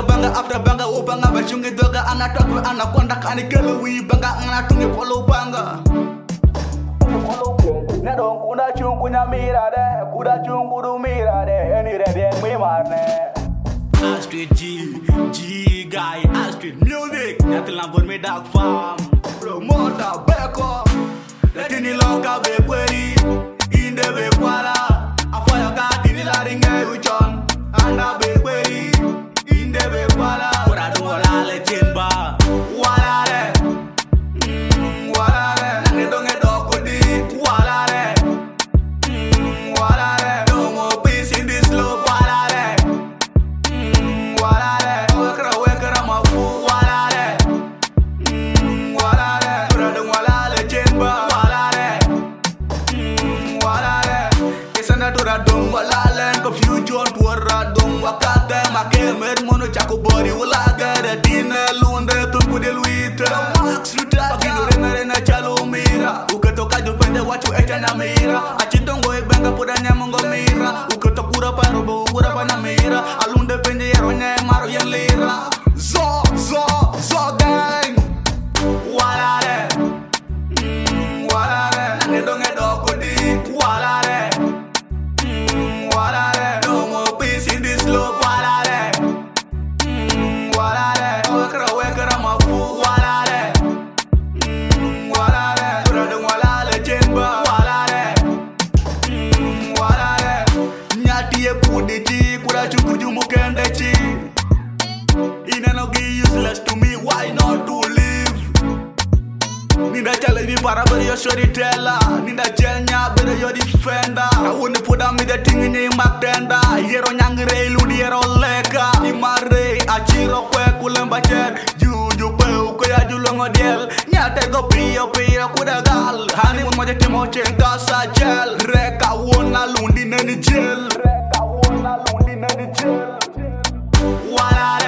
after banga ubanga bashungi doga anatoku anakonda kanikelu wi banga anatunge polo banga Nedong kuna chungu nyamira de kuda chungu dumira de eni de me marne Street G guy Street music nothing for me dog farm promoter beko letini loka be kweli inde be kwala afoya ka dini la ringa uchon anda be kweli inde be kwala ora do la le jemba wala le wala le nge donge do ko di wala le wala le no more peace in this love wala le wala le wekra ma fu wala le wala le ora do wala le jemba wala le wala le isana do ra dong wala le confusion to ra dong wakata makemet mono chako body wala gara dina lunde tuku de luita max luta bagino rena chalo mira ukatoka jupende wachu echa na mira achidongo ebenga puda nyamongo mira ukatokura paro ura pana mira alunde penje yero nya maro yen lira zo gang wala le wala le ngedonge doko di wala le wala le no more peace in this love wala le wala le wekra ma fu wala le wala le brother wala le jemba wala le wala le nyati e pudi chi kura chuku jumu kende chi ineno gi useless to me why not to live Ninda tell me para but your storyteller Ninda jelnya better your defender I wouldn't put on me the thing in your tenda Yero nyangre ludi yero leka Imare achiro kwe kulemba chen Juju pe ukoya julongo diel Nyate go piyo kuda gal Hani mmoja timo chenka sa gel Reka wona lundi neni gel Wala